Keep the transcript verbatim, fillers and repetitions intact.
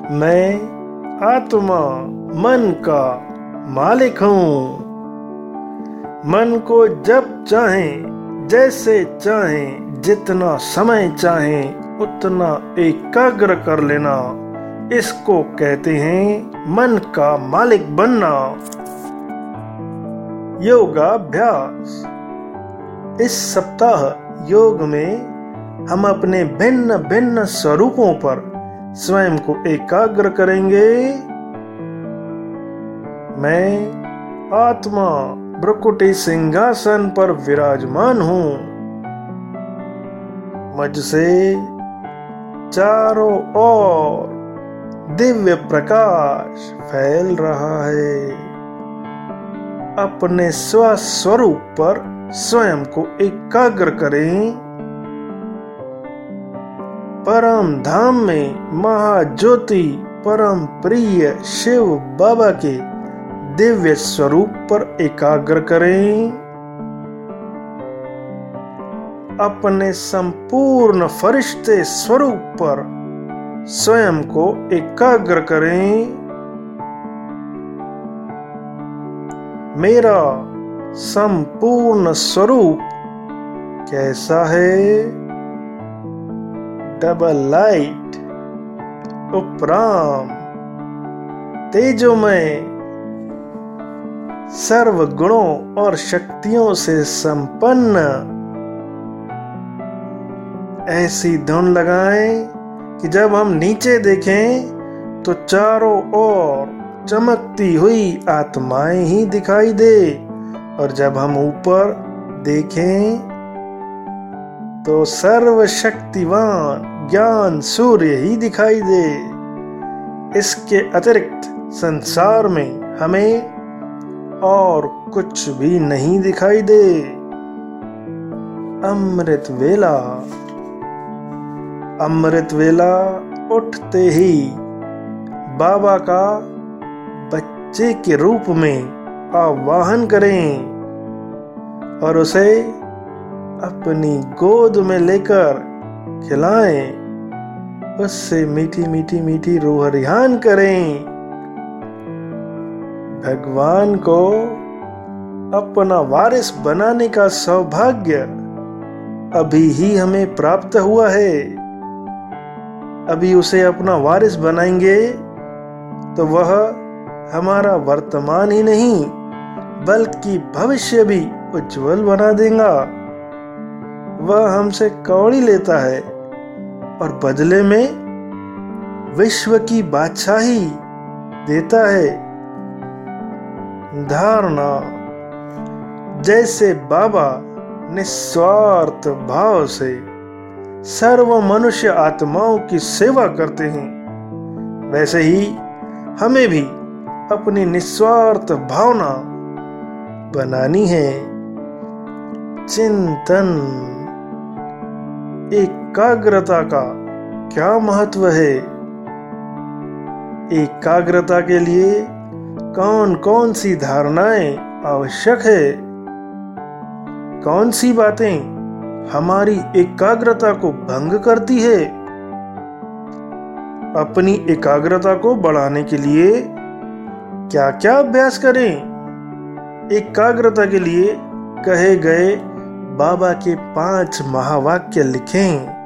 मैं आत्मा मन का मालिक हूँ। मन को जब चाहें जैसे चाहें जितना समय चाहें उतना एकाग्र कर लेना, इसको कहते हैं मन का मालिक बनना। योगाभ्यास। इस सप्ताह योग में हम अपने भिन्न भिन्न स्वरूपों पर स्वयं को एकाग्र करेंगे। मैं आत्मा भ्रुकुटी सिंहासन पर विराजमान हूँ। मुझसे चारों ओर दिव्य प्रकाश फैल रहा है। अपने स्वस्वरूप पर स्वयं को एकाग्र करें। परम धाम में महाज्योति परम प्रिय शिव बाबा के दिव्य स्वरूप पर एकाग्र करें। अपने संपूर्ण फरिश्ते स्वरूप पर स्वयं को एकाग्र करें। मेरा संपूर्ण स्वरूप कैसा है? डबल लाइट, उपराम, तेजोमय, सर्व गुणों और शक्तियों से संपन्न। ऐसी धुन लगाएं कि जब हम नीचे देखें तो चारों ओर चमकती हुई आत्माएं ही दिखाई दे, और जब हम ऊपर देखें तो सर्वशक्तिवान ज्ञान सूर्य ही दिखाई दे। इसके अतिरिक्त संसार में हमें और कुछ भी नहीं दिखाई दे। अमृत वेला। अमृत वेला उठते ही बाबा का बच्चे के रूप में आवाहन करें और उसे अपनी गोद में लेकर खिलाएं। उससे मीठी मीठी मीठी रूह रिहान करें। भगवान को अपना वारिस बनाने का सौभाग्य अभी ही हमें प्राप्त हुआ है। अभी उसे अपना वारिस बनाएंगे तो वह हमारा वर्तमान ही नहीं बल्कि भविष्य भी उज्जवल बना देगा। वह हमसे कौड़ी लेता है और बदले में विश्व की बादशाही देता है। धारणा। जैसे बाबा निस्वार्थ भाव से सर्व मनुष्य आत्माओं की सेवा करते हैं, वैसे ही हमें भी अपनी निस्वार्थ भावना बनानी है। चिंतन। एकाग्रता का क्या महत्व है? एकाग्रता के लिए कौन कौन सी धारणाएं आवश्यक है? कौन सी बातें हमारी एकाग्रता को भंग करती है? अपनी एकाग्रता को बढ़ाने के लिए क्या क्या अभ्यास करें? एकाग्रता के लिए कहे गए बाबा के पांच महावाक्य लिखें।